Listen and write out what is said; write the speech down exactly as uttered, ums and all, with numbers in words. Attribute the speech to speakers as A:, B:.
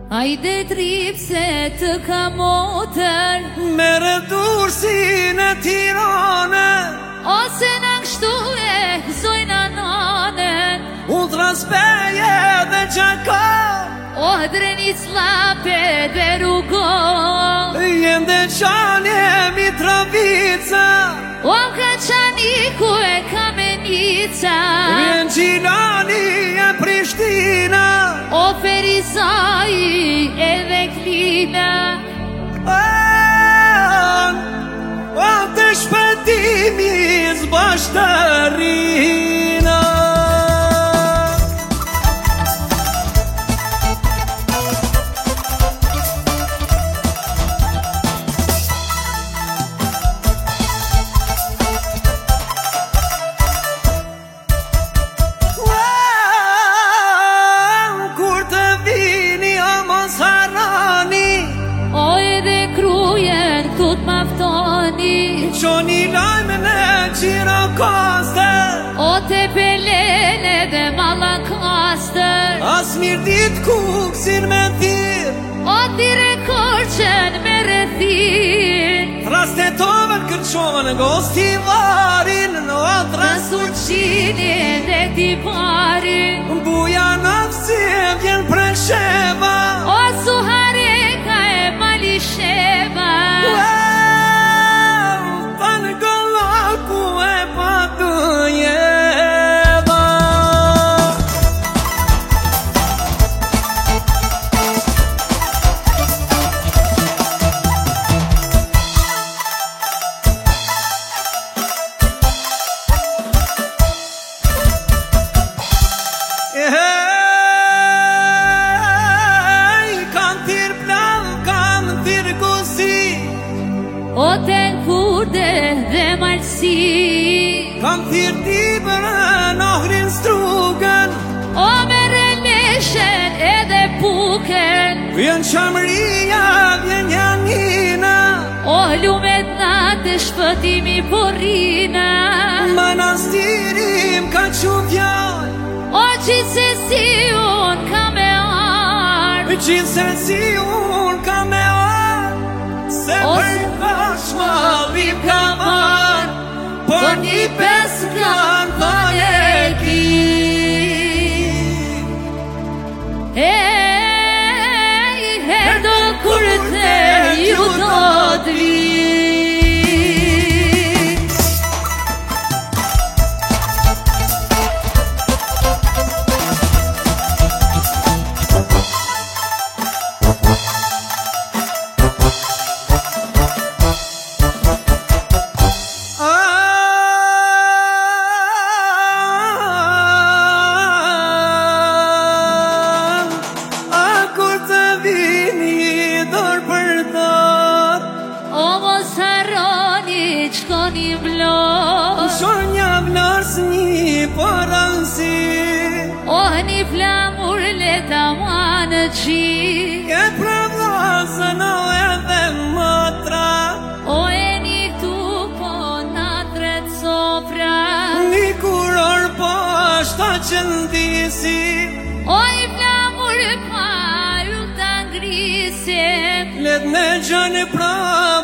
A: Hajde tripse të kamotër,
B: mere dursin e Tirane,
A: ose në kështu e këzojnë anonën.
B: Unë traspeje dhe gjaka,
A: O dreni slape dhe rrugo,
B: jende qanje Mitrovica,
A: o ka qani ku e Kamenica,
B: vjen Gjilani e Prishtina,
A: o Ferizaj edhe Klina.
B: O të shpëtimi zbashtarina. Qoni lajmën e qira kastër,
A: O te pelene dhe malakastër,
B: as mirë dit kuksin me thirë,
A: o tire korqen me rethir,
B: Trastetovën kërqovën gosti varin, o
A: Trasurqinin dhe tivarin,
B: Buja nafsi vjen presheva,
A: o Suhareka e Malisheva. O ten kurde dhe malsi,
B: Kam thirë tibërën ohrin strugën,
A: o mere leshen edhe puken,
B: vjen qamëria, vjen janina,
A: o lumet natë shpëtimi porrina,
B: Manastirim ka që fjall,
A: o qitë se si unë ka me arë,
B: qitë se si unë ka me arë, se për shmalim ka marë, për një pes kanë për e ki.
A: Ej, herdo kur të ju do të vi. Qkoni vlos,
B: Shonja vlas një përënsi,
A: o një flamur leta manë qi,
B: ke pravdasën o edhe mëtra,
A: o e një këtu po natret sofra,
B: një kuror po ashta qëndisi,
A: o i flamur pa ju të ngrisim,
B: let me gjënë pra